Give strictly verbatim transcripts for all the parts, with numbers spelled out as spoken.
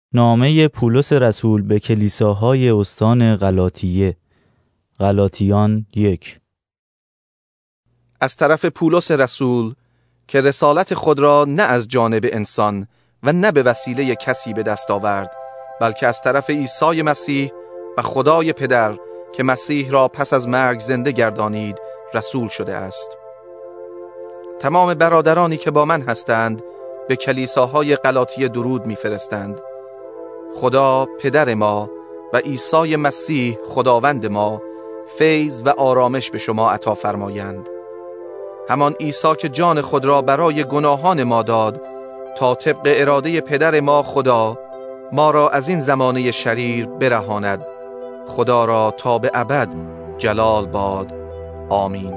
نامه پولس رسول به کلیساهای استان غلاطیه. غلاطیان یک. از طرف پولس رسول که رسالت خود را نه از جانب انسان و نه به وسیله کسی به دست آورد، بلکه از طرف عیسی مسیح و خدای پدر که مسیح را پس از مرگ زنده گردانید رسول شده است. تمام برادرانی که با من هستند به کلیساهای غلاطیه درود می‌فرستند. خدا پدر ما و عیسی مسیح خداوند ما فیض و آرامش به شما عطا فرمایند. همان عیسی که جان خود را برای گناهان ما داد تا طبق اراده پدر ما خدا ما را از این زمانه شریر برهاند، خدا را تا به ابد جلال باد. آمین.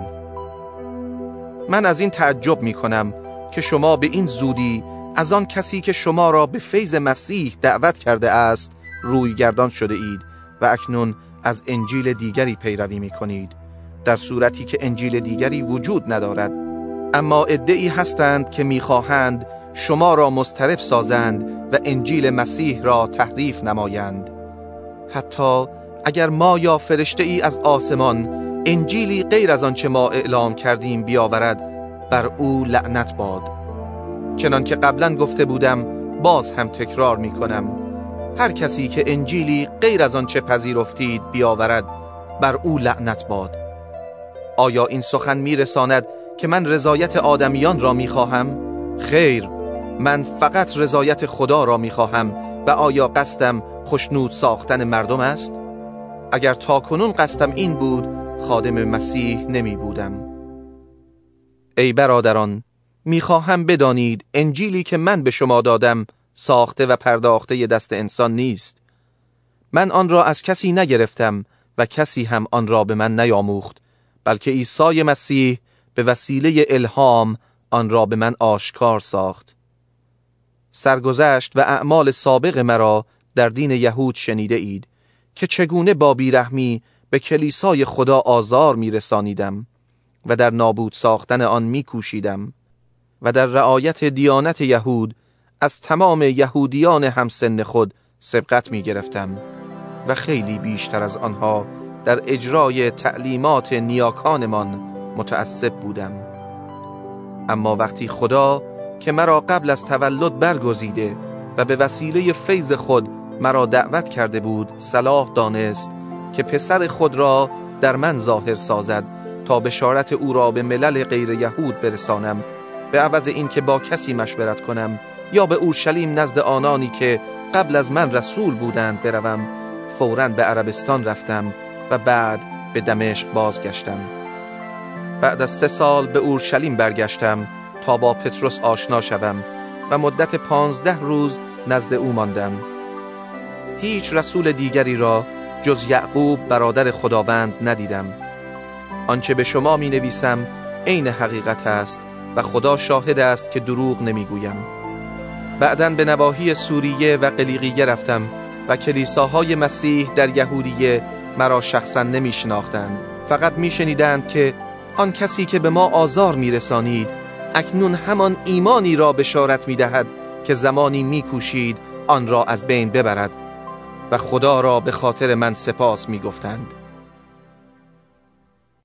من از این تعجب می کنم که شما به این زودی از آن کسی که شما را به فیض مسیح دعوت کرده است روی گردان شده اید و اکنون از انجیل دیگری پیروی می کنید، در صورتی که انجیل دیگری وجود ندارد. اما عده‌ای هستند که می خواهند شما را مضطرب سازند و انجیل مسیح را تحریف نمایند. حتی اگر ما یا فرشته ای از آسمان انجیلی غیر از آنچه ما اعلام کردیم بیاورد، بر او لعنت باد. چنان که قبلا گفته بودم باز هم تکرار می کنم، هر کسی که انجیلی غیر از آنچه پذیرفتید بیاورد، بر او لعنت باد. آیا این سخن می رساند که من رضایت آدمیان را می خواهم؟ خیر، من فقط رضایت خدا را می خواهم. و آیا قصدم خوشنود ساختن مردم است؟ اگر تا کنون قصدم این بود، خادم مسیح نمی بودم. ای برادران، می خواهم بدانید انجیلی که من به شما دادم ساخته و پرداخته دست انسان نیست. من آن را از کسی نگرفتم و کسی هم آن را به من نیاموخت، بلکه عیسی مسیح به وسیله الهام آن را به من آشکار ساخت. سرگذشت و اعمال سابق مرا در دین یهود شنیده اید که چگونه با بیرحمی به کلیسای خدا آزار می رسانیدم و در نابود ساختن آن می کوشیدم و در رعایت دیانت یهود از تمام یهودیان همسن خود سبقت می گرفتم و خیلی بیشتر از آنها در اجرای تعلیمات نیاکانمان متعصب بودم. اما وقتی خدا که مرا قبل از تولد برگزیده و به وسیله فیض خود مرا دعوت کرده بود صلاح دانست که پسر خود را در من ظاهر سازد تا بشارت او را به ملل غیر یهود برسانم، به عوض این که با کسی مشورت کنم یا به اورشلیم نزد آنانی که قبل از من رسول بودند بروم، فوراً به عربستان رفتم و بعد به دمشق بازگشتم. بعد از سه سال به اورشلیم برگشتم تا با پتروس آشنا شوم و مدت پانزده روز نزد او ماندم. هیچ رسول دیگری را جز یعقوب برادر خداوند ندیدم. آنچه به شما می نویسم عین حقیقت است و خدا شاهد است که دروغ نمی گویم. بعداً به نواحی سوریه و قلیقیه رفتم و کلیساهای مسیح در یهودیه مرا شخصاً نمی شناختند، فقط می شنیدند که آن کسی که به ما آزار می رسانید اکنون همان ایمانی را بشارت می دهد که زمانی می کوشید آن را از بین ببرد و خدا را به خاطر من سپاس می گفتند.